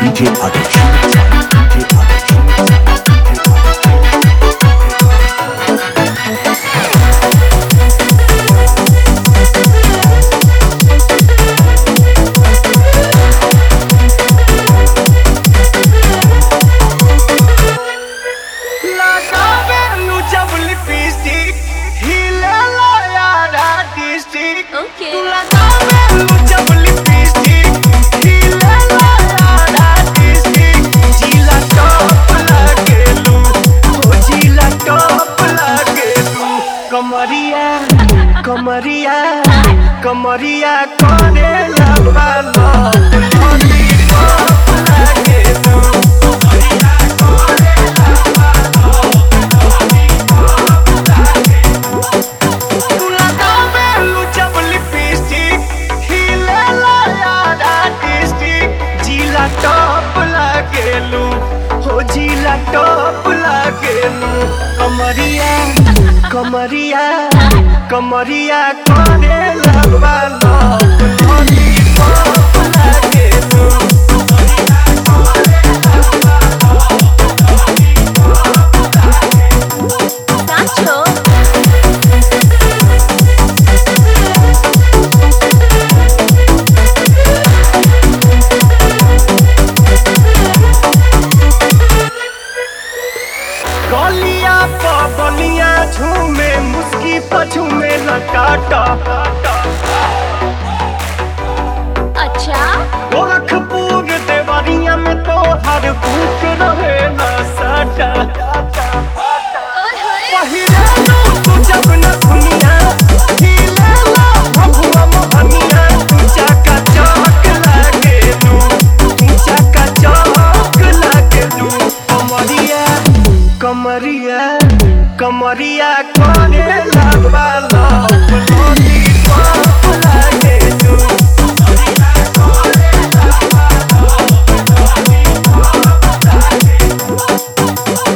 DJ Adesh. DJ कमरिया कमरिया करे लबा लोली लागे तू कमरिया करे लबा लोली लागे तू लगावे लुचब लिपस्टिक हिले ला यारा डिस्ट्रिक्ट जिला टॉप लागेलू हो जिला टॉप लागेलू कमरिया कमरिया कमरिया करे लबा लोली लागे तू कमरिया करे लबा लोली लागे साचो गलिया बलिया झूमे मुस्की पछूमे लटाटा अच्छा गोरखपुर देवरिया में तो हर भूख रहे न साटा पहिरे तू जब न दुनिया हिले ला भगवा मोहनिया ऊंचा का चौक लागे लू ऊंचा का चौक लागे लू कमरिया कमरिया कमरिया करे लबा लोली लागे तू कमरिया करे लबा लोली लागे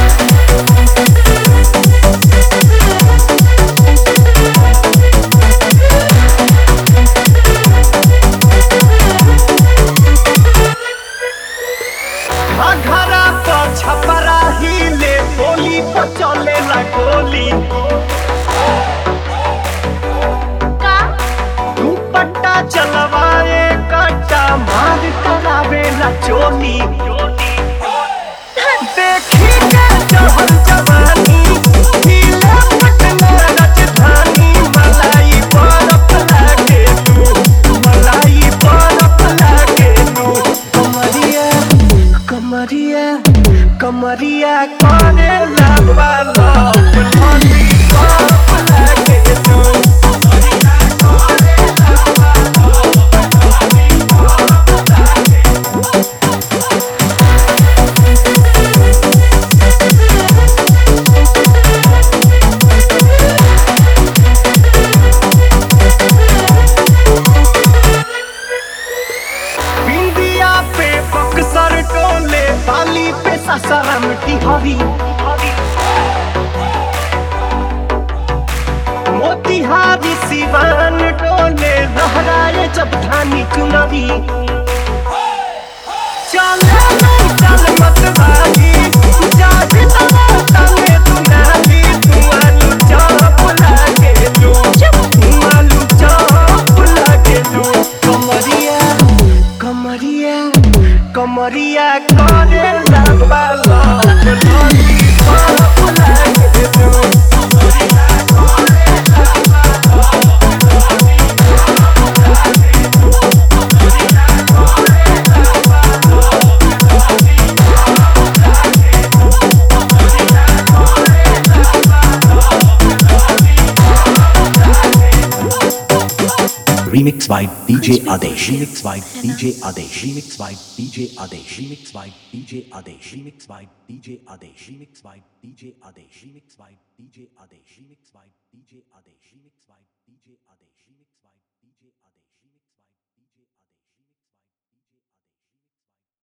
घरा पर छपरा हिले बोली पर चले ला गोली का दुपट्टा चलवाए कट्टा मार करावे ला चोली देखी के चहल जवानी हिले पटना राजधानी मलाई बरफ लागे तू मलाई बरफ लागे तू कमरिया कमरिया कमरिया करे लबा लोली लागे तू कमरिया करे लबा लोली लागे बिंदिया पे बक्सर टोले बाली पे ससरम टिहरी मोतिहारी सिवान टोले लहराए जब धानी चुनरी चले नहीं चल मत भागी जाहि तमाता में तू नाली तू आलू चाप लागे तू आलू चाप लागे तू कमरिया कमरिया कमरिया करे लबा लोली लागे तू कमरिया करे लबा लोली लागे तू कमरिया करे लबा लोली लागे तू कमरिया करे लबा Remix by DJ Adesh. Remix by DJ Adesh. Remix by DJ Adesh. Remix by DJ Adesh. Remix by DJ Adesh. Remix by DJ Adesh. Remix by DJ Adesh. Remix by DJ Adesh. Remix by DJ Adesh.